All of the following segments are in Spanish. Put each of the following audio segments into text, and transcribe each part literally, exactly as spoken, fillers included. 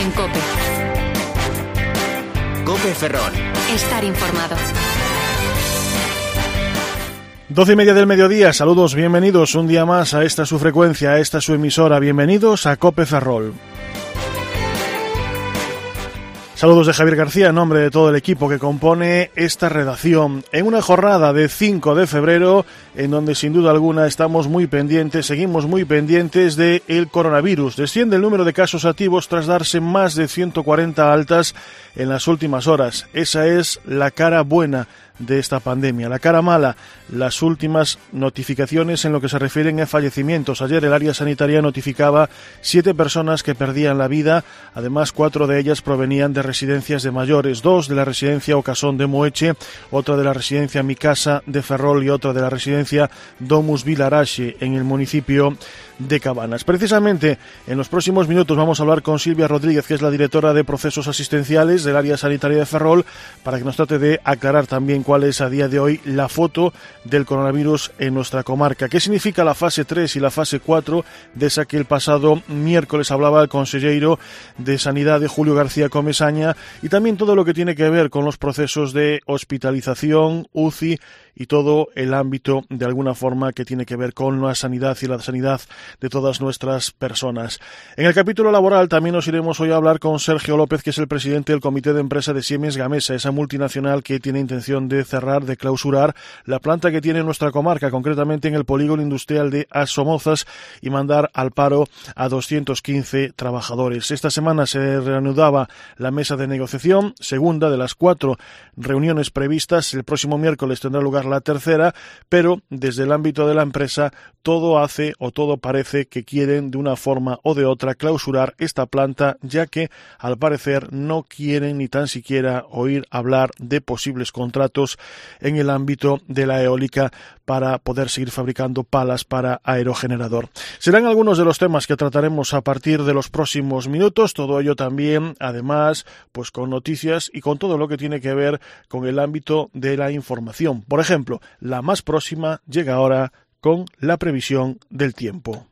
en COPE. COPE Ferrol. Estar informado. Doce y media del mediodía, saludos, bienvenidos un día más a esta su frecuencia, a esta su emisora, bienvenidos a COPE Ferrol. Saludos de Javier García en nombre de todo el equipo que compone esta redacción. En una jornada de cinco de febrero, en donde sin duda alguna estamos muy pendientes, seguimos muy pendientes del coronavirus. Desciende el número de casos activos tras darse más de ciento cuarenta altas en las últimas horas. Esa es la cara buena de esta pandemia. La cara mala, las últimas notificaciones en lo que se refieren a fallecimientos. Ayer el área sanitaria notificaba siete personas que perdían la vida, además cuatro de ellas provenían de residencias de mayores, dos de la residencia Ocasón de Moeche, otra de la residencia Mi Casa de Ferrol y otra de la residencia Domus Vilarache en el municipio de Cabanas. Precisamente en los próximos minutos vamos a hablar con Silvia Rodríguez, que es la directora de procesos asistenciales del área sanitaria de Ferrol, para que nos trate de aclarar también cuál es a día de hoy la foto del coronavirus en nuestra comarca. ¿Qué significa la fase tres y la fase cuatro de esa que el pasado miércoles hablaba el consejero de Sanidad de Julio García Comesaña, y también todo lo que tiene que ver con los procesos de hospitalización, U C I y todo el ámbito de alguna forma que tiene que ver con la sanidad y la sanidad de todas nuestras personas? En el capítulo laboral también nos iremos hoy a hablar con Sergio López, que es el presidente del comité de empresa de Siemens Gamesa, esa multinacional que tiene intención de cerrar, de clausurar la planta que tiene en nuestra comarca, concretamente en el polígono industrial de Asomozas, y mandar al paro a doscientos quince trabajadores. Esta semana se reanudaba la mesa de negociación, segunda de las cuatro reuniones previstas. El próximo miércoles tendrá lugar la tercera, pero desde el ámbito de la empresa todo hace o todo parece que quieren de una forma o de otra clausurar esta planta, ya que al parecer no quieren ni tan siquiera oír hablar de posibles contratos en el ámbito de la eólica para poder seguir fabricando palas para aerogenerador. Serán algunos de los temas que trataremos a partir de los próximos minutos, todo ello también, además, pues con noticias y con todo lo que tiene que ver con el ámbito de la información. Por ejemplo, la más próxima llega ahora con la previsión del tiempo.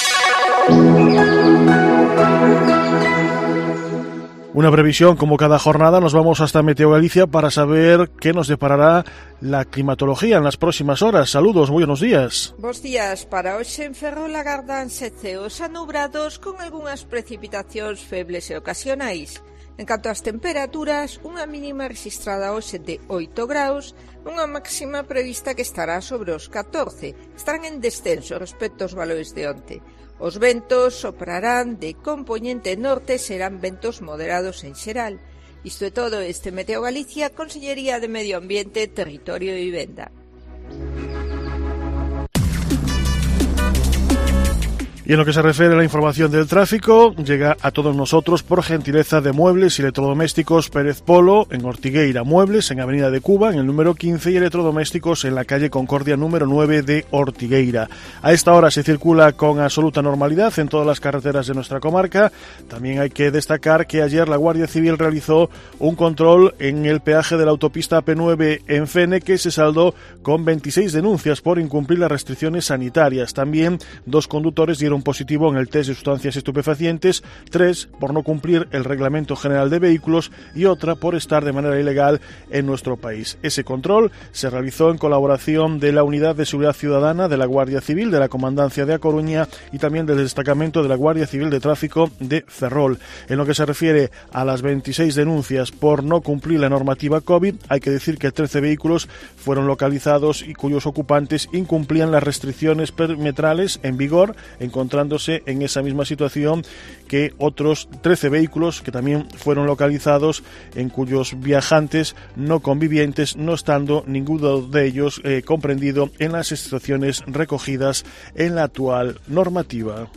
Una previsión, como cada jornada, nos vamos hasta Meteo Galicia para saber qué nos deparará la climatología en las próximas horas. Saludos, buenos días. Bos días. Para hoxe en Ferrol agárdanse ceos anubrados con algunhas precipitacións febles e ocasionais. En canto ás temperaturas, unha mínima registrada hoxe de oito graus, unha máxima prevista que estará sobre os catorce. Estarán en descenso respecto aos valores de onte. Os ventos soprarán de compoñente norte, serán ventos moderados en xeral. Isto é todo este Meteo Galicia, Consellería de Medio Ambiente, Territorio e Vivenda. Y en lo que se refiere a la información del tráfico, llega a todos nosotros por gentileza de Muebles y Electrodomésticos Pérez Polo, en Ortigueira. Muebles en Avenida de Cuba, en el número quince, y Electrodomésticos en la calle Concordia número nueve de Ortigueira. A esta hora se circula con absoluta normalidad en todas las carreteras de nuestra comarca. También hay que destacar que ayer la Guardia Civil realizó un control en el peaje de la autopista A P nueve en Fene, que se saldó con veintiséis denuncias por incumplir las restricciones sanitarias. También dos conductores dieron positivo en el test de sustancias estupefacientes, tres por no cumplir el Reglamento General de Vehículos y otra por estar de manera ilegal en nuestro país. Ese control se realizó en colaboración de la Unidad de Seguridad Ciudadana de la Guardia Civil, de la Comandancia de A Coruña y también del Destacamento de la Guardia Civil de Tráfico de Ferrol. En lo que se refiere a las veintiséis denuncias por no cumplir la normativa COVID, hay que decir que trece vehículos fueron localizados y cuyos ocupantes incumplían las restricciones perimetrales en vigor, en encontrándose en esa misma situación que otros trece vehículos que también fueron localizados en cuyos viajantes no convivientes, no estando ninguno de ellos eh, comprendido en las situaciones recogidas en la actual normativa.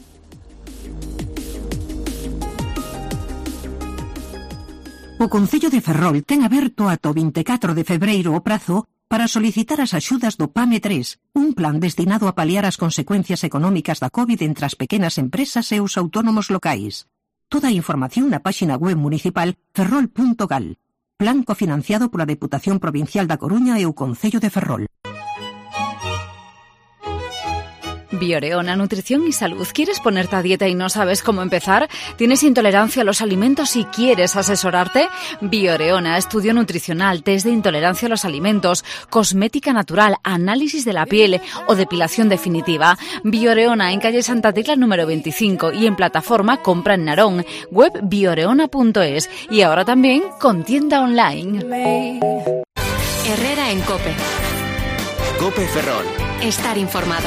O Concello de Ferrol ten aberto ata o vinte e catro de febreiro o prazo para solicitar as axudas do PAME tres, un plan destinado a paliar as consecuencias económicas da COVID entre as pequenas empresas e os autónomos locais. Toda a información na páxina web municipal ferrol punto gal. Plan cofinanciado pola Deputación Provincial da Coruña e o Concello de Ferrol. Bioreona, nutrición y salud. ¿Quieres ponerte a dieta y no sabes cómo empezar? ¿Tienes intolerancia a los alimentos y quieres asesorarte? Bioreona, estudio nutricional, test de intolerancia a los alimentos, cosmética natural, análisis de la piel o depilación definitiva. Bioreona en calle Santa Tecla número veinticinco y en plataforma compra en Narón, web bioreona punto es y ahora también con tienda online. Herrera en COPE. COPE Ferrol. Estar informado.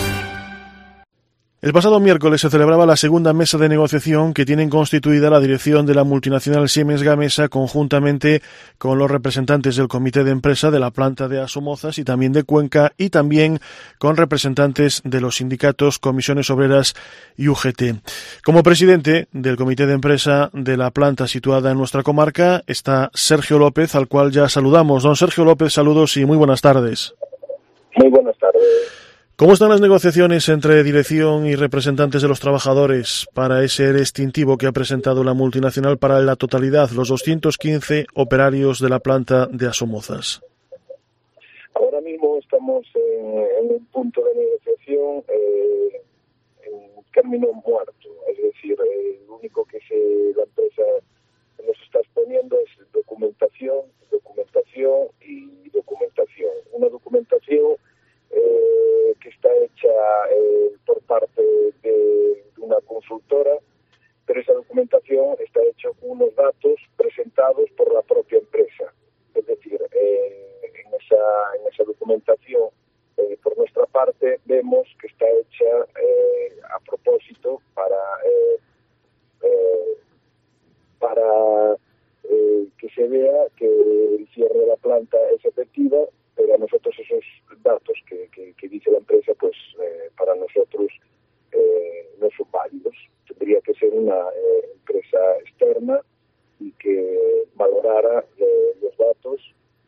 El pasado miércoles se celebraba la segunda mesa de negociación que tienen constituida la dirección de la multinacional Siemens Gamesa conjuntamente con los representantes del comité de empresa de la planta de Asomozas y también de Cuenca y también con representantes de los sindicatos, comisiones obreras y U G T. Como presidente del comité de empresa de la planta situada en nuestra comarca está Sergio López, al cual ya saludamos. Don Sergio López, saludos y muy buenas tardes. Muy buenas tardes. ¿Cómo están las negociaciones entre dirección y representantes de los trabajadores para ese E R E extintivo que ha presentado la multinacional para la totalidad, los doscientos quince operarios de la planta de Asomozas? Ahora mismo estamos en, en un punto de negociación eh, en término muerto, es decir, eh, lo único que se, la empresa nos está exponiendo es documentación, documentación y documentación. Una documentación Eh, que está hecha eh, por parte de, de una consultora, pero esa documentación está hecha con unos datos presentados por la propia empresa. Es decir, eh, en, esa, en esa documentación, eh, por nuestra parte, vemos que está hecha eh, a propósito para, eh, eh, para eh, que se vea que el cierre de la planta es efectiva, pero a nosotros esos datos que, que, que dice la empresa, pues eh, para nosotros eh, no son válidos. Tendría que ser una eh, empresa externa y que valorara eh, los datos,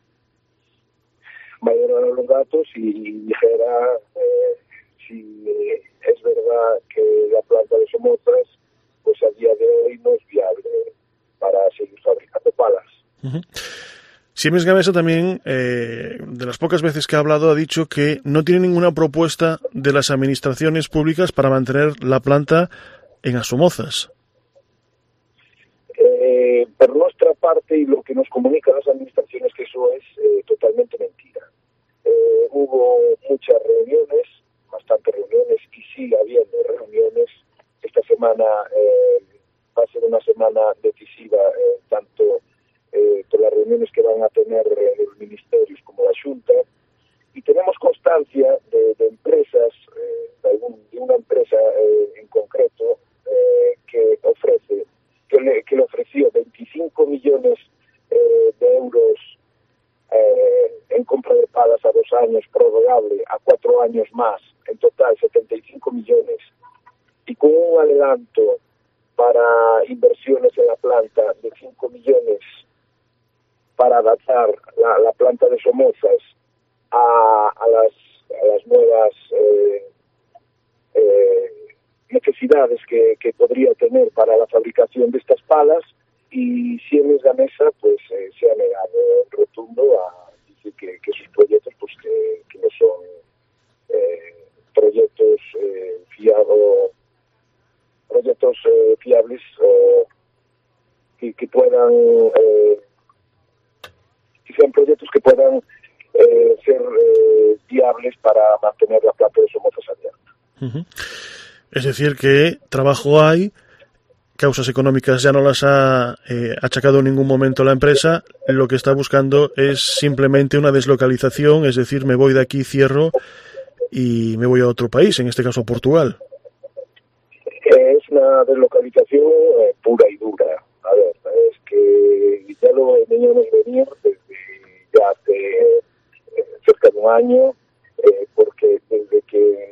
valorara los datos y dijera eh, si es verdad que la planta de Somozas, pues a día de hoy no es viable para seguir fabricando palas. Uh-huh. Siemens Gamesa también, eh, de las pocas veces que ha hablado, ha dicho que no tiene ninguna propuesta de las administraciones públicas para mantener la planta en Asomozas. Eh, por nuestra parte, y lo que nos comunican las administraciones, que eso es eh, totalmente mentira. Eh, hubo muchas reuniones, bastantes reuniones, y sigue habiendo reuniones. Esta semana eh, va a ser una semana decisiva, eh, tanto Eh, por las reuniones que van a tener eh, los ministerios como la Junta, y tenemos constancia de, de empresas, eh, de, algún, de una empresa eh, en concreto eh, que ofrece, que le, que le ofreció veinticinco millones eh, de euros eh, en compra de palas a dos años, prorrogable a cuatro años más, en total setenta y cinco millones, y con un adelanto para inversiones en la planta de cinco millones para adaptar la, la planta de Somozas a, a, las, a las nuevas eh, eh, necesidades que, que podría tener para la fabricación de estas palas, y Siemens Gamesa pues eh, se ha negado rotundo a decir que, que sus proyectos pues que, que no son eh, proyectos eh, fiados, proyectos eh, fiables o que, que puedan eh, que sean proyectos que puedan eh, ser eh, viables para mantener la planta de Somozas abierta. Uh-huh. Es decir, que trabajo hay, causas económicas ya no las ha eh, achacado en ningún momento la empresa, lo que está buscando es simplemente una deslocalización, es decir, me voy de aquí, cierro y me voy a otro país, en este caso Portugal. Es una deslocalización eh, pura y dura. A ver, es que ya lo veníamos venir desde ya hace eh, cerca de un año, eh, porque desde que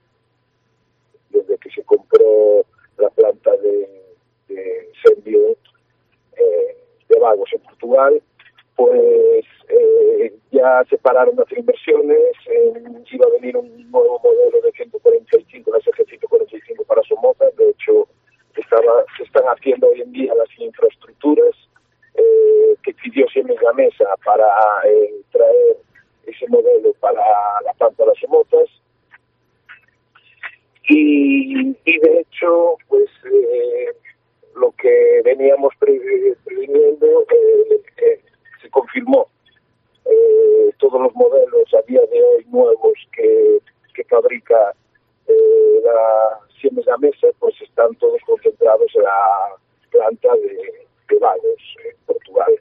desde que se compró la planta de, de Senvio eh, de Vagos en Portugal, pues eh, ya se pararon las inversiones, eh, iba a venir un nuevo modelo de ciento cuarenta y cinco, la S G ciento cuarenta y cinco para Somozas. De hecho, estaba, se están haciendo hoy en día las infraestructuras eh, que pidió Siemens Gamesa para eh, traer ese modelo para la planta de Somozas. y, y de hecho, pues eh, lo que veníamos pre- previniendo eh, eh, se confirmó. Eh, todos los modelos a día de hoy nuevos que, que fabrica eh, la Siemens Gamesa, pues están todos concentrados en la planta de, de Vagos, en Portugal.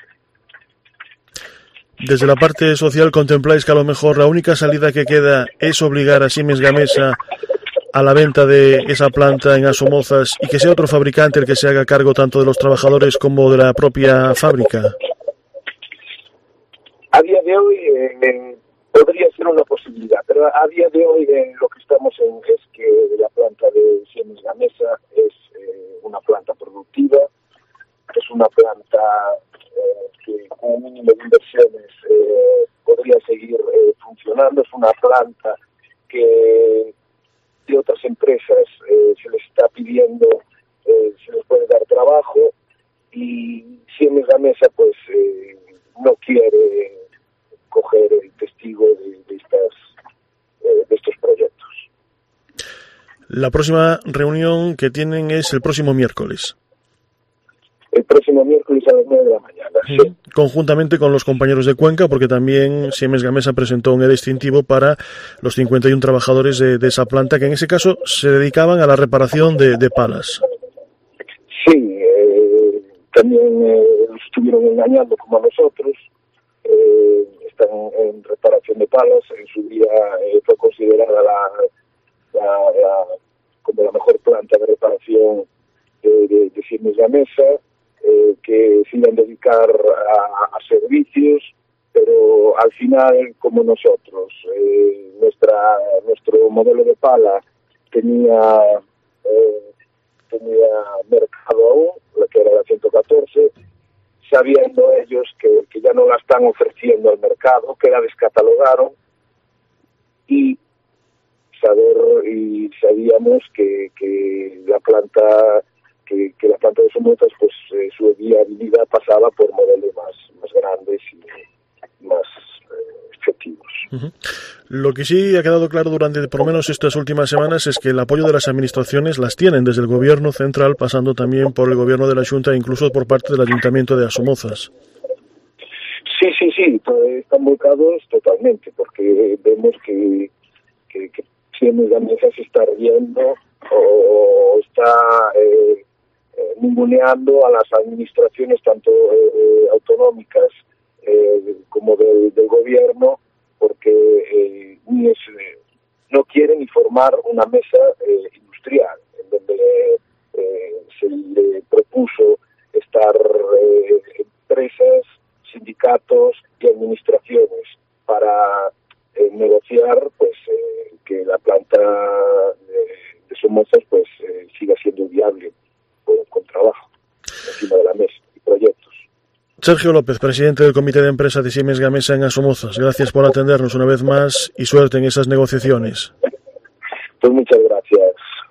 Desde la parte social, ¿contempláis que a lo mejor la única salida que queda es obligar a Siemens Gamesa a la venta de esa planta en Asomozas y que sea otro fabricante el que se haga cargo tanto de los trabajadores como de la propia fábrica? A día de hoy eh, podría ser una posibilidad, pero a día de hoy eh, lo que estamos en es que la planta de Siemens Gamesa es eh, una planta productiva, es una planta eh, que con un mínimo de inversiones eh, podría seguir eh, funcionando, es una planta que de otras empresas eh, se les está pidiendo, eh, se les puede dar trabajo, y Siemens Gamesa pues eh, no quiere coger el testigo de, de, estas, eh, de estos proyectos. La próxima reunión que tienen es el próximo miércoles. El próximo miércoles a las nueve de la mañana, sí. Sí. Conjuntamente con los compañeros de Cuenca, porque también Siemens Gamesa presentó un E distintivo para los cincuenta y uno trabajadores de, de esa planta, que en ese caso se dedicaban a la reparación de, de palas. Sí, eh, también eh, los estuvieron engañando como a nosotros. Eh, están en reparación de palas. En su día eh, fue considerada la, la, la como la mejor planta de reparación de, de, de Siemens Gamesa, eh, que se iban a dedicar a, a servicios, pero al final, como nosotros, eh, nuestra nuestro modelo de pala tenía eh, tenía mercado aún, la que era la ciento catorce, sabiendo ellos que, que ya no la están ofreciendo al mercado, que la descatalogaron, y saber y sabíamos que, que la planta que, que la planta de Somozas, pues eh, su viabilidad pasaba por modelos más más grandes y más eh, efectivos. Uh-huh. Lo que sí ha quedado claro durante por lo menos estas últimas semanas es que el apoyo de las administraciones las tienen desde el gobierno central, pasando también por el gobierno de la Xunta e incluso por parte del Ayuntamiento de Asomozas. Sí, sí, sí, están volcados totalmente, porque vemos que, que, que Siemens Gamesa se está riendo o está eh, eh, ninguneando a las administraciones tanto eh, autonómicas eh, como del, del gobierno, porque eh, ni es, eh, no quieren ni formar una mesa eh, industrial, en donde eh, se le propuso estar eh, empresas, sindicatos y administraciones para eh, negociar pues eh, que la planta de, de Somozas pues eh, siga siendo viable con, con trabajo encima de la mesa y proyectos. Sergio López, presidente del Comité de Empresa de Siemens Gamesa en Asomozas, gracias por atendernos una vez más y suerte en esas negociaciones. Pues muchas gracias.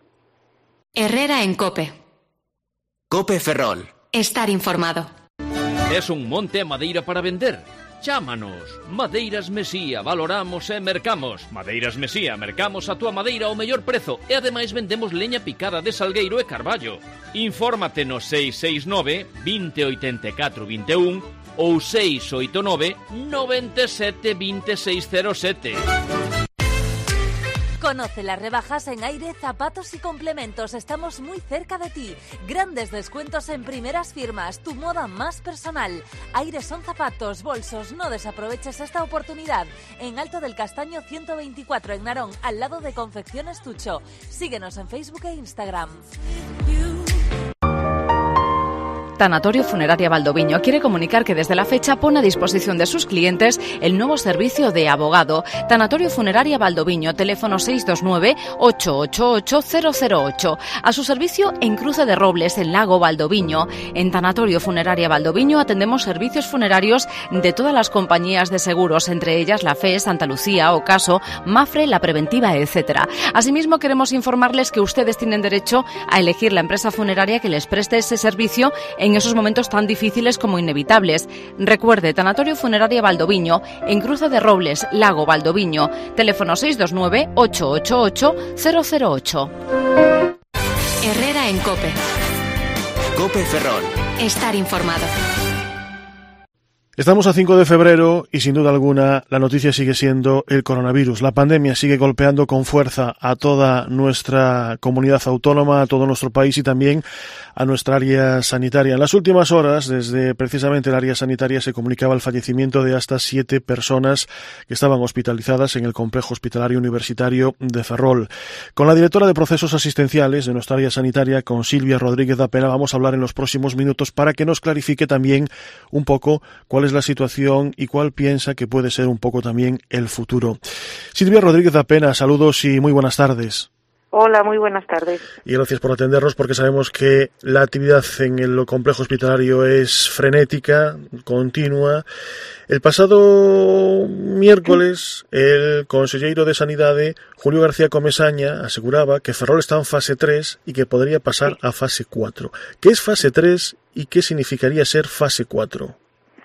Herrera en COPE. COPE Ferrol. Estar informado. Es un monte a madeira para vender? Chámanos. Madeiras Mesía, valoramos e mercamos. Madeiras Mesía, mercamos a túa madeira ao mellor prezo e ademais vendemos leña picada de salgueiro e carballo. Infórmate no seis seis nove, veinte, oitenta e catro, vinte e un ou seis oito nove, noventa e sete, vinte e seis cero sete. Conoce las rebajas en Aire, zapatos y complementos. Estamos muy cerca de ti. Grandes descuentos en primeras firmas. Tu moda más personal. Aire son zapatos, bolsos. No desaproveches esta oportunidad. En Alto del Castaño ciento veinticuatro en Narón, al lado de Confecciones Tucho. Síguenos en Facebook e Instagram. Tanatorio Funeraria Valdoviño quiere comunicar que desde la fecha pone a disposición de sus clientes el nuevo servicio de abogado. Tanatorio Funeraria Valdoviño, teléfono seis dos nueve, ocho ocho ocho, cero cero ocho. A su servicio en Cruce de Robles, en Lago Valdoviño. En Tanatorio Funeraria Valdoviño atendemos servicios funerarios de todas las compañías de seguros, entre ellas la F E, Santa Lucía, Ocaso, Mafre, La Preventiva, etcétera. Asimismo, queremos informarles que ustedes tienen derecho a elegir la empresa funeraria que les preste ese servicio en esos momentos tan difíciles como inevitables. Recuerde, Tanatorio Funeraria Valdoviño, en Cruce de Robles, Lago Valdoviño. Teléfono seis dos nueve, ocho ocho ocho, cero cero ocho. Herrera en COPE. COPE Ferrol. Estar informado. Estamos a cinco de febrero y sin duda alguna la noticia sigue siendo el coronavirus. La pandemia sigue golpeando con fuerza a toda nuestra comunidad autónoma, a todo nuestro país y también a nuestra área sanitaria. En las últimas horas, desde precisamente el área sanitaria, se comunicaba el fallecimiento de hasta siete personas que estaban hospitalizadas en el complejo hospitalario universitario de Ferrol. Con la directora de procesos asistenciales de nuestra área sanitaria, con Silvia Rodríguez da Pena, vamos a hablar en los próximos minutos para que nos clarifique también un poco cuál es la situación y cuál piensa que puede ser un poco también el futuro. Silvia Rodríguez da Pena, saludos y muy buenas tardes. Hola, muy buenas tardes. Y gracias por atendernos, porque sabemos que la actividad en el complejo hospitalario es frenética, continua. El pasado miércoles, el consejero de Sanidade, Julio García Comesaña, aseguraba que Ferrol está en fase tres y que podría pasar a fase cuatro. ¿Qué es fase tres y qué significaría ser fase cuatro?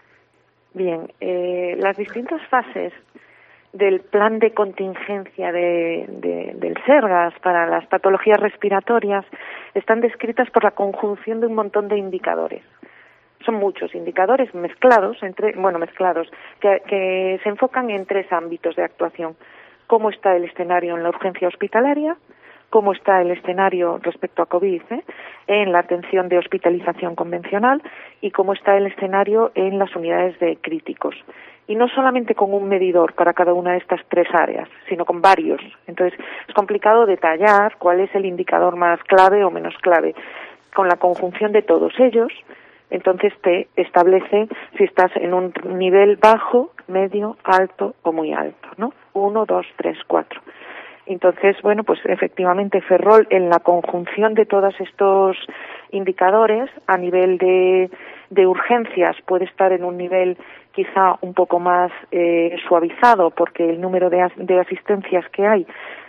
Bien, eh, las distintas fases del plan de contingencia de, de, del SERGAS para las patologías respiratorias están descritas por la conjunción de un montón de indicadores. Son muchos indicadores mezclados, entre, bueno, mezclados, que, que se enfocan en tres ámbitos de actuación. Cómo está el escenario en la urgencia hospitalaria, cómo está el escenario respecto a COVID ¿eh? en la atención de hospitalización convencional y cómo está el escenario en las unidades de críticos. Y no solamente con un medidor para cada una de estas tres áreas, sino con varios. Entonces, es complicado detallar cuál es el indicador más clave o menos clave. Con la conjunción de todos ellos, entonces te establece si estás en un nivel bajo, medio, alto o muy alto, ¿no? Uno, dos, tres, cuatro. Entonces, bueno, pues efectivamente Ferrol, en la conjunción de todos estos indicadores, a nivel de, de urgencias, puede estar en un nivel quizá un poco más eh, suavizado, porque el número de, as, de asistencias que hay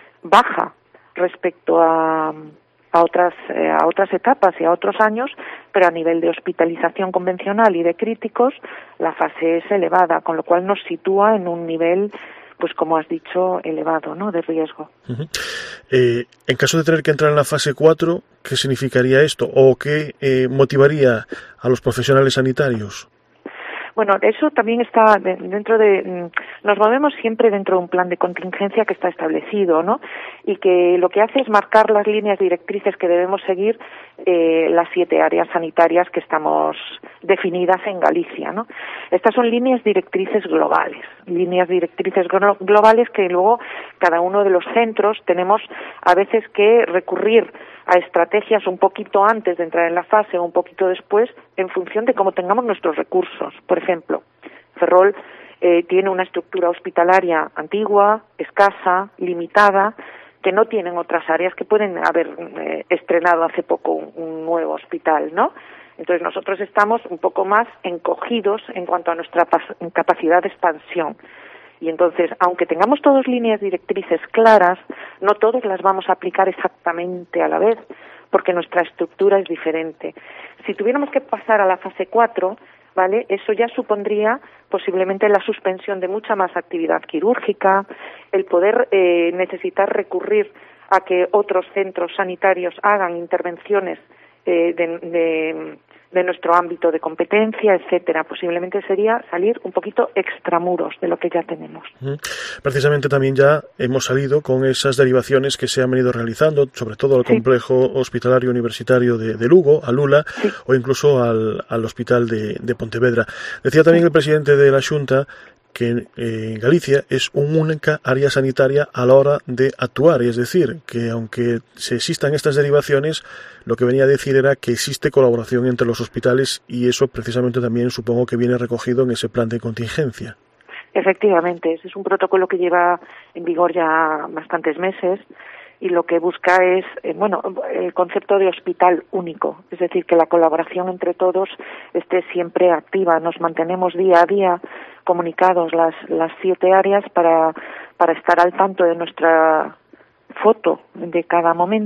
baja respecto a, a otras eh, a otras etapas y a otros años, pero a nivel de hospitalización convencional y de críticos, la fase es elevada, con lo cual nos sitúa en un nivel, pues como has dicho, elevado, ¿no?, de riesgo. Uh-huh. Eh, en caso de tener que entrar en la fase cuatro, ¿qué significaría esto? ¿O qué eh, motivaría a los profesionales sanitarios? Bueno, eso también está dentro de... Nos movemos siempre dentro de un plan de contingencia que está establecido, ¿no? Y que lo que hace es marcar las líneas directrices que debemos seguir eh, las siete áreas sanitarias que estamos definidas en Galicia, ¿no? Estas son líneas directrices globales, líneas directrices glo- globales que luego cada uno de los centros tenemos a veces que recurrir a estrategias un poquito antes de entrar en la fase o un poquito después en función de cómo tengamos nuestros recursos. Por ejemplo, Ferrol eh, tiene una estructura hospitalaria antigua, escasa, limitada, que no tienen otras áreas que pueden haber eh, estrenado hace poco un, un nuevo hospital, ¿no? Entonces nosotros estamos un poco más encogidos en cuanto a nuestra pas- capacidad de expansión. Y entonces, aunque tengamos todas líneas directrices claras, no todas las vamos a aplicar exactamente a la vez, porque nuestra estructura es diferente. Si tuviéramos que pasar a la fase cuatro, ¿vale?, eso ya supondría posiblemente la suspensión de mucha más actividad quirúrgica, el poder eh, necesitar recurrir a que otros centros sanitarios hagan intervenciones eh, de, de de nuestro ámbito de competencia, etcétera. Posiblemente sería salir un poquito extramuros de lo que ya tenemos. Precisamente también ya hemos salido con esas derivaciones que se han venido realizando, sobre todo al sí. complejo hospitalario universitario de, de Lugo, a Lula, sí. o incluso al, al hospital de, de Pontevedra. Decía también sí. el presidente de la Xunta que eh, Galicia es una única área sanitaria a la hora de actuar, es decir, que aunque se existan estas derivaciones, lo que venía a decir era que existe colaboración entre los hospitales y eso precisamente también supongo que viene recogido en ese plan de contingencia. Efectivamente, ese es un protocolo que lleva en vigor ya bastantes meses y lo que busca es, eh, bueno, el concepto de hospital único, es decir, que la colaboración entre todos esté siempre activa. Nos mantenemos día a día comunicados las, las siete áreas para, para estar al tanto de nuestra foto de cada momento,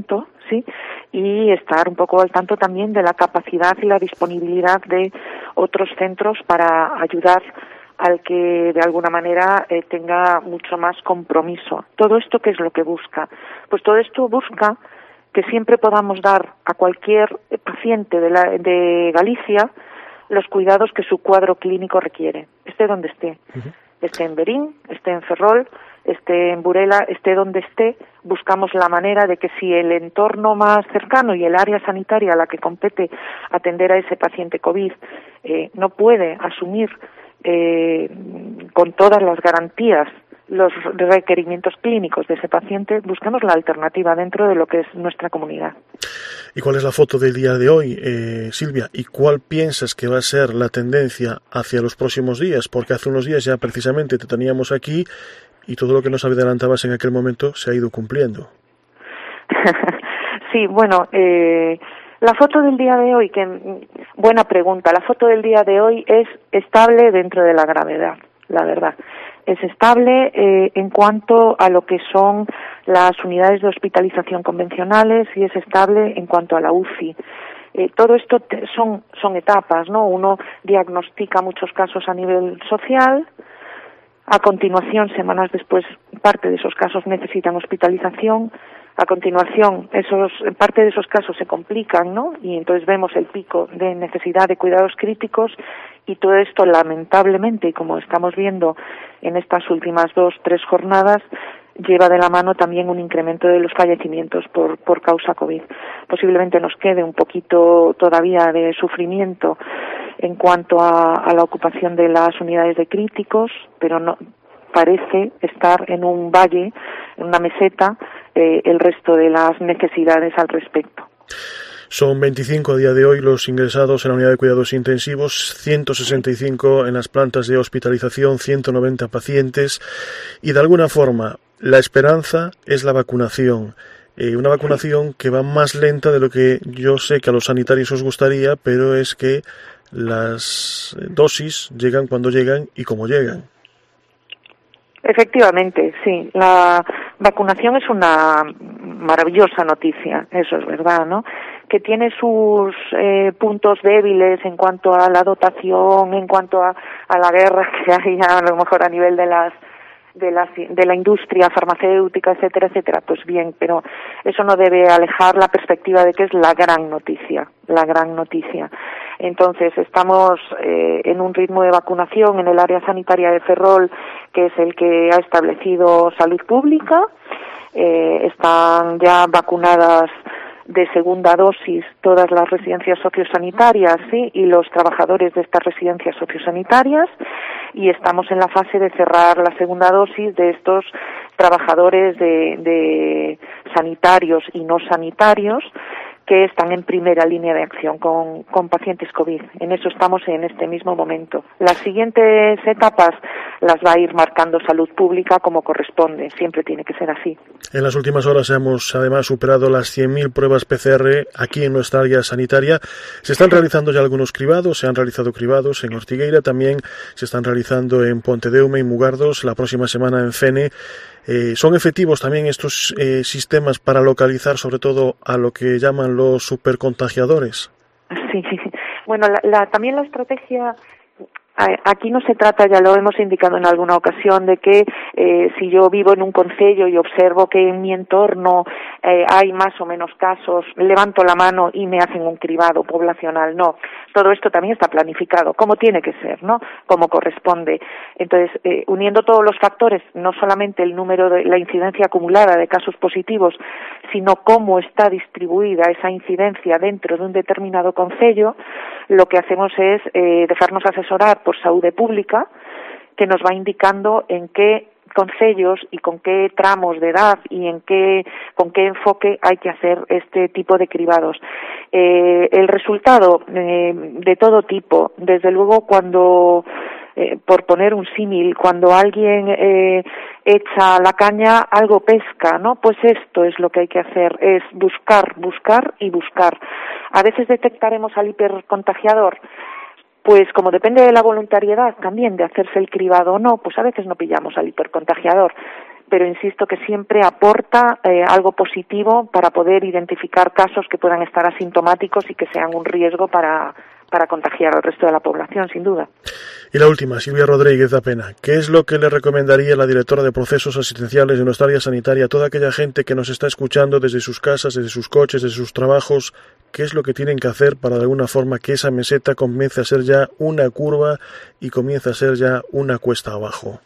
¿sí? Y estar un poco al tanto también de la capacidad y la disponibilidad de otros centros para ayudar al que de alguna manera eh, tenga mucho más compromiso. ¿Todo esto qué es lo que busca? Pues todo esto busca que siempre podamos dar a cualquier paciente de, la, de Galicia los cuidados que su cuadro clínico requiere, esté donde esté. Uh-huh. Esté en Berín, esté en Ferrol, esté en Burela, esté donde esté, buscamos la manera de que si el entorno más cercano y el área sanitaria a la que compete atender a ese paciente COVID eh, no puede asumir eh, con todas las garantías los requerimientos clínicos de ese paciente, buscamos la alternativa dentro de lo que es nuestra comunidad. ¿Y cuál es la foto del día de hoy, eh, Silvia? ¿Y cuál piensas que va a ser la tendencia hacia los próximos días? Porque hace unos días ya precisamente te teníamos aquí y todo lo que nos adelantabas en aquel momento se ha ido cumpliendo. Sí, bueno, eh, la foto del día de hoy, que buena pregunta, la foto del día de hoy es estable dentro de la gravedad, la verdad. Es estable eh, en cuanto a lo que son las unidades de hospitalización convencionales y es estable en cuanto a la U C I. Eh, todo esto te, son, son etapas, ¿no? Uno diagnostica muchos casos a nivel social, a continuación, semanas después, parte de esos casos necesitan hospitalización, a continuación, esos, parte de esos casos se complican, ¿no? Y entonces vemos el pico de necesidad de cuidados críticos y todo esto, lamentablemente, y como estamos viendo en estas últimas dos, tres jornadas, lleva de la mano también un incremento de los fallecimientos por, por causa COVID. Posiblemente nos quede un poquito todavía de sufrimiento en cuanto a, a la ocupación de las unidades de críticos, pero no parece estar en un valle, en una meseta, eh, el resto de las necesidades al respecto. Son veinticinco a día de hoy los ingresados en la unidad de cuidados intensivos, ciento sesenta y cinco en las plantas de hospitalización, ciento noventa pacientes y de alguna forma la esperanza es la vacunación. Eh, una vacunación que va más lenta de lo que yo sé que a los sanitarios os gustaría, pero es que las dosis llegan cuando llegan y como llegan. Efectivamente, sí. La vacunación es una maravillosa noticia, eso es verdad, ¿no? Que tiene sus eh, puntos débiles en cuanto a la dotación, en cuanto a, a la guerra que hay a lo mejor a nivel de las de la de la industria farmacéutica, etcétera, etcétera. Pues bien, pero eso no debe alejar la perspectiva de que es la gran noticia, la gran noticia. Entonces, estamos eh, en un ritmo de vacunación en el área sanitaria de Ferrol, que es el que ha establecido Salud Pública. Eh, están ya vacunadas de segunda dosis todas las residencias sociosanitarias, ¿sí? Y los trabajadores de estas residencias sociosanitarias, y estamos en la fase de cerrar la segunda dosis de estos trabajadores de, de sanitarios y no sanitarios que están en primera línea de acción con, con pacientes COVID. En eso estamos en este mismo momento. Las siguientes etapas las va a ir marcando Salud Pública como corresponde. Siempre tiene que ser así. En las últimas horas hemos además superado las cien mil pruebas P C R aquí en nuestra área sanitaria. Se están realizando ya algunos cribados, se han realizado cribados en Ortigueira, también se están realizando en Pontedeume y Mugardos, la próxima semana en Fene. Eh, ¿Son efectivos también estos eh, sistemas para localizar sobre todo a lo que llaman los supercontagiadores? Sí, bueno, la, la, también la estrategia... Aquí no se trata, ya lo hemos indicado en alguna ocasión, de que eh, si yo vivo en un concello y observo que en mi entorno eh, hay más o menos casos, levanto la mano y me hacen un cribado poblacional. No, todo esto también está planificado, como tiene que ser, ¿no? Como corresponde. Entonces, eh, uniendo todos los factores, no solamente el número de la incidencia acumulada de casos positivos, sino cómo está distribuida esa incidencia dentro de un determinado concello, lo que hacemos es eh, dejarnos asesorar por Saúde Pública, que nos va indicando en qué concellos y con qué tramos de edad y en qué con qué enfoque hay que hacer este tipo de cribados. Eh, el resultado eh, de todo tipo, desde luego cuando eh, por poner un símil, cuando alguien eh, echa la caña, algo pesca, ¿no? Pues esto es lo que hay que hacer, es buscar, buscar y buscar. A veces detectaremos al hipercontagiador. Pues como depende de la voluntariedad también de hacerse el cribado o no, pues a veces no pillamos al hipercontagiador. pero insisto que siempre aporta eh, algo positivo para poder identificar casos que puedan estar asintomáticos y que sean un riesgo para, para contagiar al resto de la población, sin duda. Y la última, Silvia Rodríguez da Pena, ¿qué es lo que le recomendaría la directora de procesos asistenciales de nuestra área sanitaria a toda aquella gente que nos está escuchando desde sus casas, desde sus coches, desde sus trabajos? ¿Qué es lo que tienen que hacer para de alguna forma que esa meseta comience a ser ya una curva y comience a ser ya una cuesta abajo?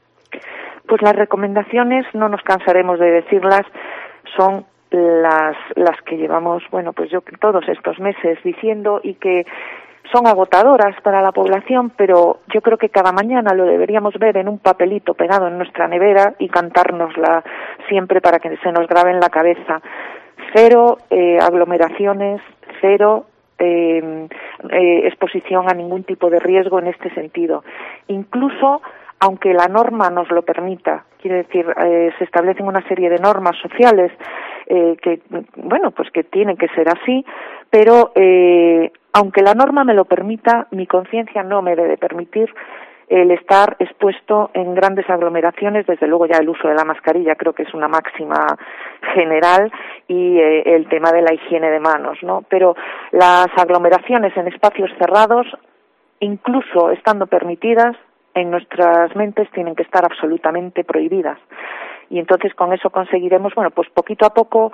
Pues las recomendaciones, no nos cansaremos de decirlas, son las las que llevamos, bueno, pues yo todos estos meses diciendo y que son agotadoras para la población, pero yo creo que cada mañana lo deberíamos ver en un papelito pegado en nuestra nevera y cantárnosla siempre para que se nos grabe en la cabeza. Cero eh, aglomeraciones, cero eh, eh, exposición a ningún tipo de riesgo en este sentido. Incluso aunque la norma nos lo permita, quiere decir, eh, se establecen una serie de normas sociales eh, que, bueno, pues que tienen que ser así, pero eh, aunque la norma me lo permita, mi conciencia no me debe permitir el estar expuesto en grandes aglomeraciones. Desde luego ya el uso de la mascarilla creo que es una máxima general y eh, el tema de la higiene de manos, ¿no? Pero las aglomeraciones en espacios cerrados, incluso estando permitidas, en nuestras mentes tienen que estar absolutamente prohibidas. Y entonces con eso conseguiremos, bueno, pues poquito a poco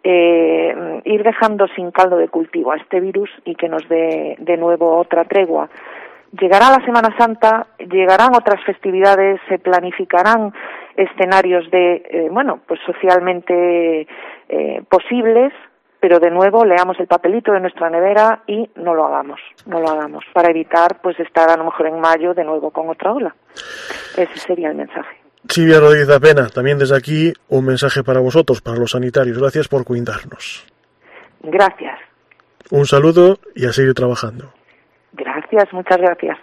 eh, ir dejando sin caldo de cultivo a este virus y que nos dé de nuevo otra tregua. Llegará la Semana Santa, llegarán otras festividades, se planificarán escenarios de, eh, bueno, pues socialmente eh, posibles, pero de nuevo leamos el papelito de nuestra nevera y no lo hagamos, no lo hagamos, para evitar pues estar a lo mejor en mayo de nuevo con otra ola. Ese sería el mensaje. Silvia Rodríguez da Pena, también desde aquí un mensaje para vosotros, para los sanitarios. Gracias por cuidarnos. Gracias. Un saludo y a seguir trabajando. Gracias, muchas gracias.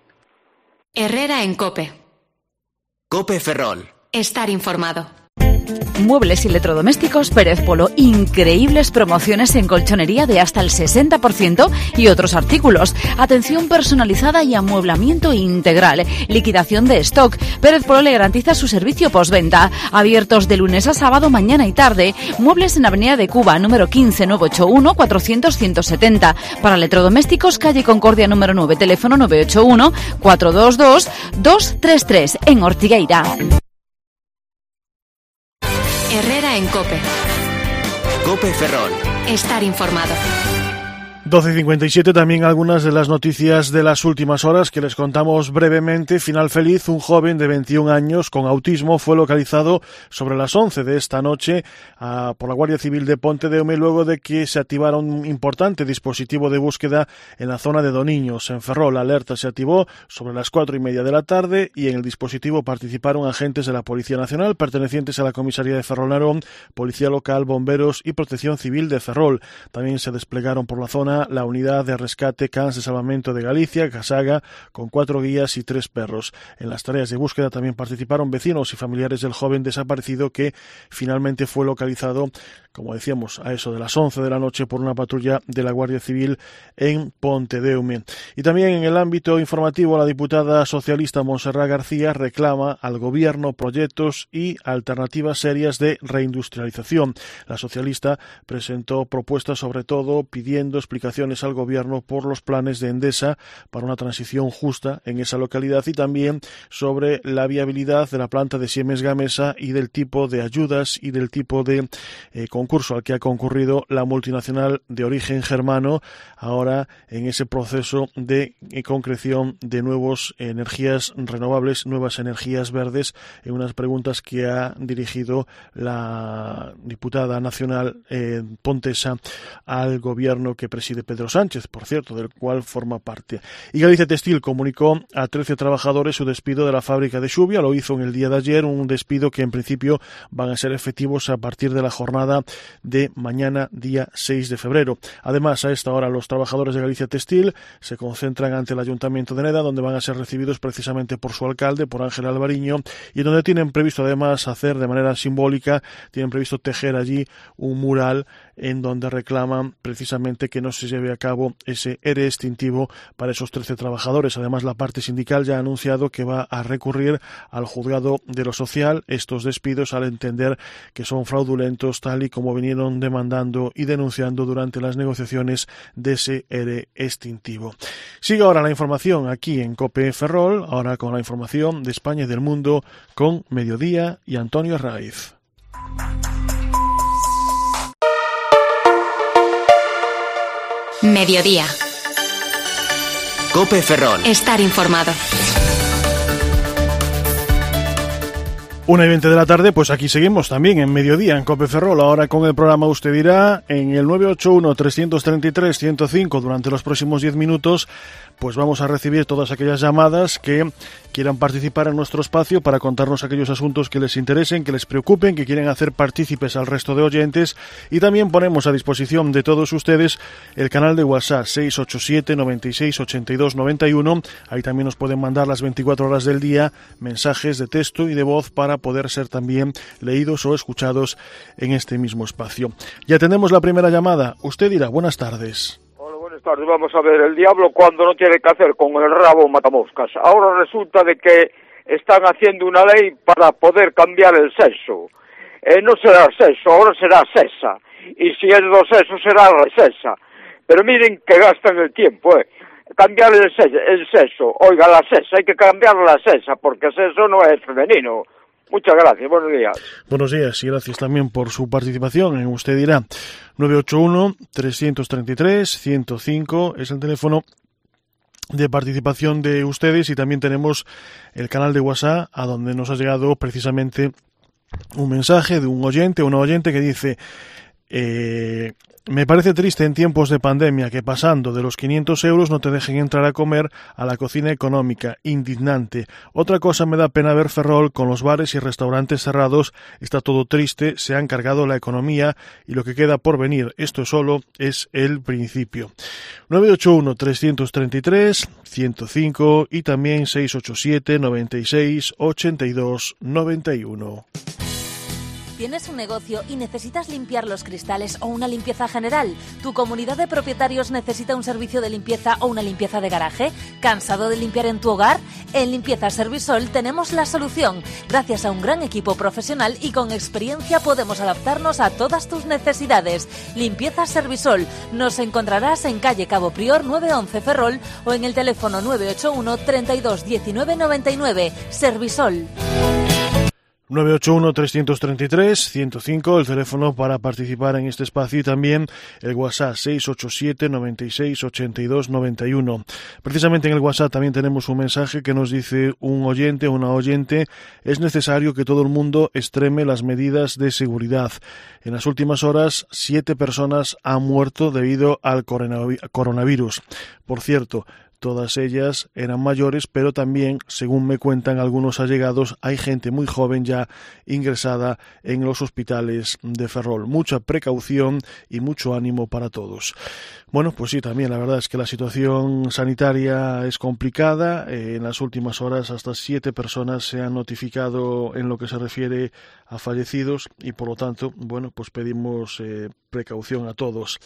Herrera en COPE. COPE Ferrol. Estar informado. Muebles y electrodomésticos Pérez Polo. Increíbles promociones en colchonería de hasta el sesenta por ciento y otros artículos. Atención personalizada y amueblamiento integral. Liquidación de stock. Pérez Polo le garantiza su servicio postventa. Abiertos de lunes a sábado, mañana y tarde. Muebles en Avenida de Cuba, número quince, nueve ocho uno, cuatrocientos, ciento setenta. Para electrodomésticos, calle Concordia número nueve, teléfono nueve ocho uno, cuatro dos dos, dos tres tres, en Ortigueira. Herrera en COPE. COPE Ferrol. Estar informado. doce cincuenta y siete, también algunas de las noticias de las últimas horas que les contamos brevemente. Final feliz, un joven de veintiún años con autismo fue localizado sobre las once de esta noche uh, por la Guardia Civil de Pontedeume luego de que se activara un importante dispositivo de búsqueda en la zona de Doniños, en Ferrol. La alerta se activó sobre las cuatro y media de la tarde y en el dispositivo participaron agentes de la Policía Nacional pertenecientes a la Comisaría de Ferrol Narón, Policía Local, Bomberos y Protección Civil de Ferrol. También se desplegaron por la zona la unidad de rescate Cans de Salvamento de Galicia, Casaga, con cuatro guías y tres perros. En las tareas de búsqueda también participaron vecinos y familiares del joven desaparecido que finalmente fue localizado, como decíamos, a eso de las once de la noche por una patrulla de la Guardia Civil en Pontedeume. Y también en el ámbito informativo, la diputada socialista Montserrat García reclama al gobierno proyectos y alternativas serias de reindustrialización. La socialista presentó propuestas sobre todo pidiendo explicaciones al gobierno por los planes de Endesa para una transición justa en esa localidad y también sobre la viabilidad de la planta de Siemens Gamesa y del tipo de ayudas y del tipo de eh, concurso al que ha concurrido la multinacional de origen germano ahora en ese proceso de eh, concreción de nuevas energías renovables, nuevas energías verdes, en unas preguntas que ha dirigido la diputada nacional eh, pontesa al gobierno que preside Pedro Sánchez, por cierto, del cual forma parte. Y Galicia Textil comunicó a trece trabajadores su despido de la fábrica de Xuvia. Lo hizo en el día de ayer, un despido que en principio van a ser efectivos a partir de la jornada de mañana, día seis de febrero. Además, a esta hora los trabajadores de Galicia Textil se concentran ante el Ayuntamiento de Neda, donde van a ser recibidos precisamente por su alcalde, por Ángel Alvariño, y donde tienen previsto además hacer de manera simbólica, tienen previsto tejer allí un mural en donde reclaman precisamente que no se se lleve a cabo ese E R E extintivo para esos trece trabajadores. Además, la parte sindical ya ha anunciado que va a recurrir al juzgado de lo social estos despidos al entender que son fraudulentos, tal y como vinieron demandando y denunciando durante las negociaciones de ese E R E extintivo. Sigue ahora la información aquí en COPE Ferrol, ahora con la información de España y del mundo con Mediodía y Antonio Raiz. Mediodía. COPE Ferrol. Estar informado. Una y veinte de la tarde, pues aquí seguimos también en Mediodía, en COPE Ferrol, ahora con el programa Usted Dirá, en el nueve ocho uno, tres tres tres, uno cero cinco, durante los próximos diez minutos, pues vamos a recibir todas aquellas llamadas que quieran participar en nuestro espacio para contarnos aquellos asuntos que les interesen, que les preocupen, que quieren hacer partícipes al resto de oyentes, y también ponemos a disposición de todos ustedes el canal de WhatsApp seis ocho siete, noventa y seis, ochenta y dos, noventa y uno, ahí también nos pueden mandar las veinticuatro horas del día mensajes de texto y de voz para poder ser también leídos o escuchados en este mismo espacio. Ya tenemos la primera llamada. Usted dirá, buenas tardes. Hola, buenas tardes. Vamos a ver, el diablo cuando no tiene que hacer con el rabo matamoscas. Ahora resulta de que están haciendo una ley para poder cambiar el sexo. Eh, no será sexo, ahora será sesa. Y si es dos sexos será recesa. Pero miren que gastan el tiempo, eh. Cambiar el sexo, el sexo. Oiga, la sesa, hay que cambiar la sesa, porque sexo no es femenino. Muchas gracias, buenos días. Buenos días y gracias también por su participación en Usted Dirá. nueve ocho uno, tres tres tres, uno cero cinco es el teléfono de participación de ustedes, y también tenemos el canal de WhatsApp, a donde nos ha llegado precisamente un mensaje de un oyente, una oyente que dice... Eh, Me parece triste en tiempos de pandemia que pasando de los quinientos euros no te dejen entrar a comer a la cocina económica. Indignante. Otra cosa me da pena ver Ferrol con los bares y restaurantes cerrados. Está todo triste, se han cargado la economía y lo que queda por venir. Esto solo es el principio. nueve ocho uno, tres tres tres, uno cero cinco y también seis ocho siete, noventa y seis, ochenta y dos, noventa y uno. ¿Tienes un negocio y necesitas limpiar los cristales o una limpieza general? ¿Tu comunidad de propietarios necesita un servicio de limpieza o una limpieza de garaje? ¿Cansado de limpiar en tu hogar? En Limpieza Servisol tenemos la solución. Gracias a un gran equipo profesional y con experiencia podemos adaptarnos a todas tus necesidades. Limpieza Servisol. Nos encontrarás en calle Cabo Prior nueve once Ferrol o en el teléfono nueve ocho uno, treinta y dos, diecinueve, noventa y nueve. Servisol. nueve ocho uno, tres tres tres, uno cero cinco, el teléfono para participar en este espacio, y también el WhatsApp seis ocho siete, noventa y seis, ochenta y dos, noventa y uno. Precisamente en el WhatsApp también tenemos un mensaje que nos dice un oyente, una oyente: es necesario que todo el mundo extreme las medidas de seguridad. En las últimas horas, siete personas han muerto debido al coronavirus. Por cierto, todas ellas eran mayores, pero también, según me cuentan algunos allegados, hay gente muy joven ya ingresada en los hospitales de Ferrol. Mucha precaución y mucho ánimo para todos. Bueno, pues sí, también la verdad es que la situación sanitaria es complicada. Eh, en las últimas horas hasta siete personas se han notificado en lo que se refiere a fallecidos y, por lo tanto, bueno, pues pedimos eh, precaución a todos.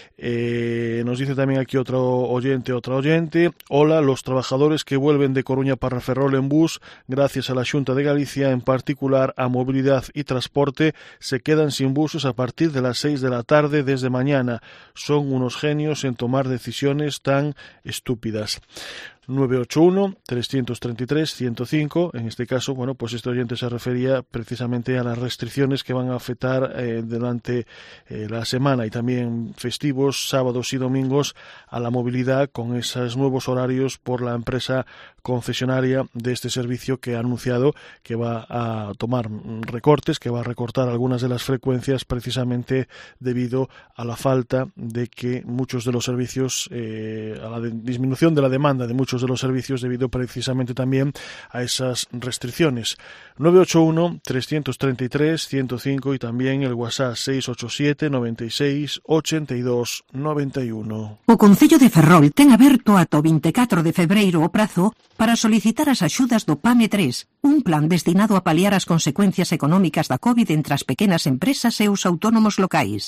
Eh, nos dice también aquí otro oyente, otra oyente: hola, los trabajadores que vuelven de Coruña para Ferrol en bus, gracias a la Xunta de Galicia, en particular a Movilidad y Transporte, se quedan sin buses a partir de las seis de la tarde desde mañana. Son unos genios en tomar decisiones tan estúpidas. nueve ocho uno, tres tres tres, uno cero cinco. En este caso, bueno, pues este oyente se refería precisamente a las restricciones que van a afectar eh, durante eh, la semana y también festivos, sábados y domingos, a la movilidad con esos nuevos horarios por la empresa concesionaria de este servicio, que ha anunciado que va a tomar recortes, que va a recortar algunas de las frecuencias precisamente debido a la falta de que muchos de los servicios, eh, a la de, disminución de la demanda de muchos de los servicios debido precisamente también a esas restricciones. nueve ocho uno, tres tres tres, uno cero cinco y también el WhatsApp seis ocho siete, noventa y seis, ochenta y dos, noventa y uno. O Concello de Ferrol ten aberto ata o veinticuatro de febreiro o prazo para solicitar as axudas do PAME tres, un plan destinado a paliar as consecuencias económicas da COVID entre as pequenas empresas e os autónomos locais.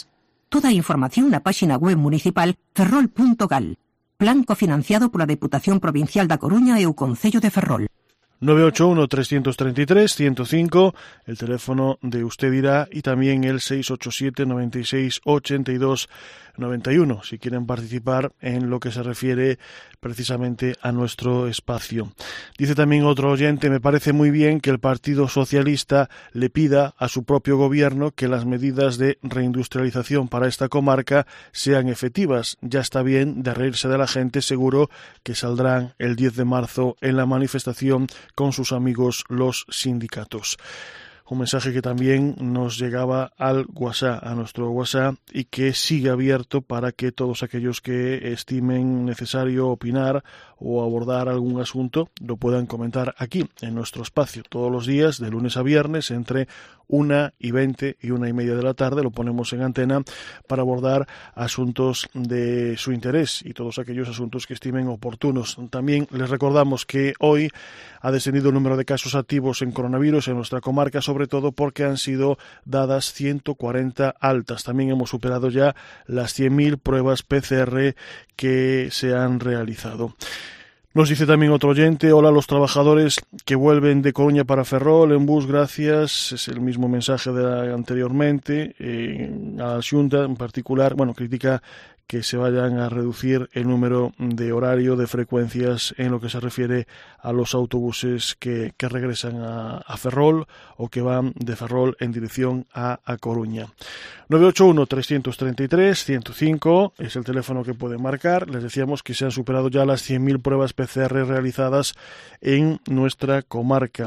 Toda a información na páxina web municipal ferrol punto gal. Plan cofinanciado pola Deputación Provincial da Coruña e o Concello de Ferrol. nueve ocho uno, tres tres tres, uno cero cinco, el teléfono de Usted Dirá, y también el seis ocho siete, noventa y seis, ochenta y dos, noventa y uno, si quieren participar en lo que se refiere precisamente a nuestro espacio. Dice también otro oyente: me parece muy bien que el Partido Socialista le pida a su propio gobierno que las medidas de reindustrialización para esta comarca sean efectivas. Ya está bien de reírse de la gente, seguro que saldrán el diez de marzo en la manifestación con sus amigos los sindicatos. Un mensaje que también nos llegaba al WhatsApp, a nuestro WhatsApp, y que sigue abierto para que todos aquellos que estimen necesario opinar o abordar algún asunto lo puedan comentar aquí, en nuestro espacio, todos los días, de lunes a viernes, entre una y veinte y una y media de la tarde. Lo ponemos en antena para abordar asuntos de su interés y todos aquellos asuntos que estimen oportunos. También les recordamos que hoy ha descendido el número de casos activos en coronavirus en nuestra comarca, sobre todo porque han sido dadas ciento cuarenta altas. También hemos superado ya las cien mil pruebas P C R que se han realizado. Nos dice también otro oyente: hola, los trabajadores que vuelven de Coruña para Ferrol en bus, gracias. Es el mismo mensaje de anteriormente. Eh, a la Xunta en particular, bueno, critica que se vayan a reducir el número de horario, de frecuencias en lo que se refiere a los autobuses que, que regresan a, a Ferrol o que van de Ferrol en dirección a, a Coruña. nueve ocho uno, tres tres tres, uno cero cinco es el teléfono que pueden marcar. Les decíamos que se han superado ya las cien mil pruebas P C R realizadas en nuestra comarca.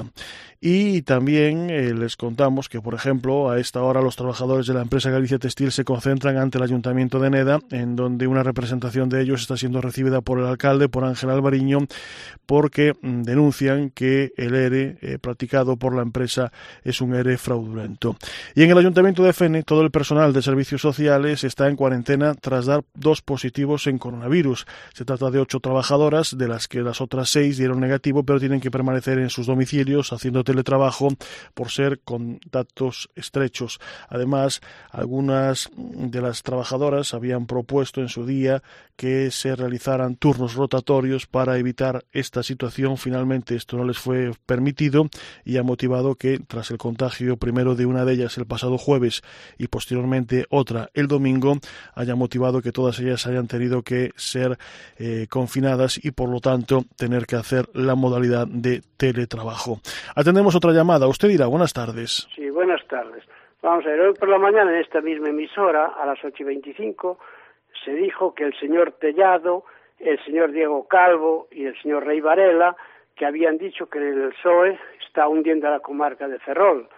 Y también eh, les contamos que, por ejemplo, a esta hora los trabajadores de la empresa Galicia Textil se concentran ante el Ayuntamiento de Neda, en donde una representación de ellos está siendo recibida por el alcalde, por Ángel Alvariño, porque mm, denuncian que el E R E eh, practicado por la empresa es un E R E fraudulento. Y en el Ayuntamiento de Fene, todo el personal de servicios sociales está en cuarentena tras dar dos positivos en coronavirus. Se trata de ocho trabajadoras, de las que las otras seis dieron negativo, pero tienen que permanecer en sus domicilios haciendo teletrabajo por ser contactos estrechos. Además, algunas de las trabajadoras habían propuesto en su día que se realizaran turnos rotatorios para evitar esta situación. Finalmente esto no les fue permitido y ha motivado que, tras el contagio primero de una de ellas el pasado jueves y posteriormente otra el domingo, haya motivado que todas ellas hayan tenido que ser eh, confinadas y por lo tanto tener que hacer la modalidad de teletrabajo. Tenemos otra llamada. Usted dirá, buenas tardes. Sí, buenas tardes. Vamos a ver, hoy por la mañana en esta misma emisora, a las ocho y veinticinco, se dijo que el señor Tellado, el señor Diego Calvo y el señor Rey Varela, que habían dicho que el P S O E está hundiendo a la comarca de Ferrol,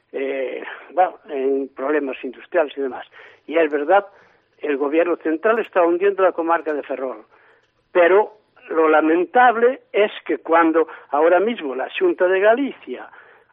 eh, bueno, en problemas industriales y demás. Y es verdad, el gobierno central está hundiendo la comarca de Ferrol, pero lo lamentable es que cuando ahora mismo la Xunta de Galicia,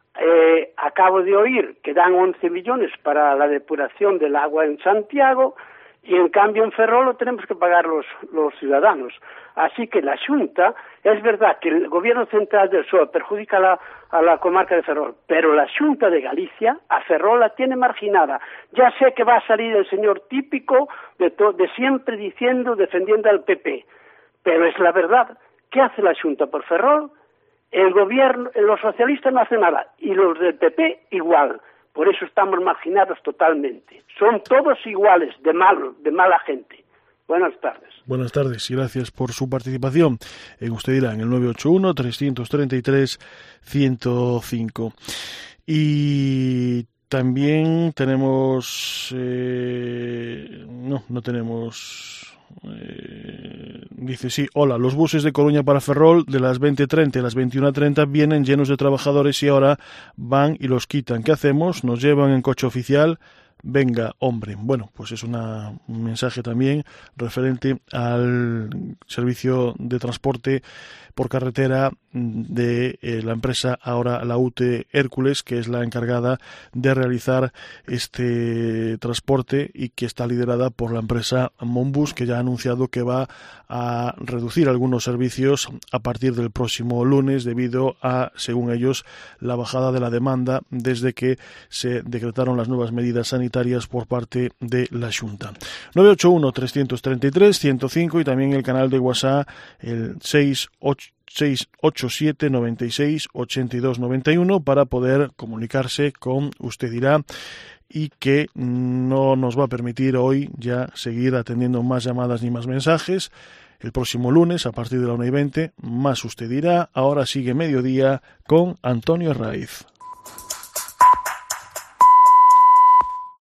eh, acabo de oír que dan once millones para la depuración del agua en Santiago, y en cambio en Ferrol lo tenemos que pagar los, los ciudadanos. Así que la Xunta, es verdad que el gobierno central del P S O E perjudica a la, a la comarca de Ferrol, pero la Xunta de Galicia a Ferrol la tiene marginada. Ya sé que va a salir el señor típico de, to, de siempre diciendo, defendiendo al P P, pero es la verdad. ¿Qué hace la Xunta por Ferrol? El gobierno, los socialistas no hacen nada, y los del P P igual. Por eso estamos marginados totalmente. Son todos iguales, de malo, de mala gente. Buenas tardes. Buenas tardes y gracias por su participación. En Usted Dirá, en el nueve ocho uno, tres tres tres, uno cero cinco. Y también tenemos... Eh, no, no tenemos... Eh, dice, sí, hola, los buses de Coruña para Ferrol de las veinte treinta y las veintiuna treinta vienen llenos de trabajadores y ahora van y los quitan. ¿Qué hacemos? ¿Nos llevan en coche oficial? Venga, hombre. Bueno, pues es una, un mensaje también referente al servicio de transporte por carretera de eh, la empresa ahora la U T Hércules, que es la encargada de realizar este transporte y que está liderada por la empresa Monbus, que ya ha anunciado que va a reducir algunos servicios a partir del próximo lunes debido a, según ellos, la bajada de la demanda desde que se decretaron las nuevas medidas sanitarias por parte de la Xunta. nueve ocho uno, tres tres tres, cero cinco y también el canal de WhatsApp, el seis ocho siete, nueve seis, ocho dos nueve uno, para poder comunicarse con Usted Dirá, y que no nos va a permitir hoy ya seguir atendiendo más llamadas ni más mensajes. El próximo lunes, a partir de la una y veinte, más Usted Dirá. Ahora sigue Mediodía con Antonio Raiz.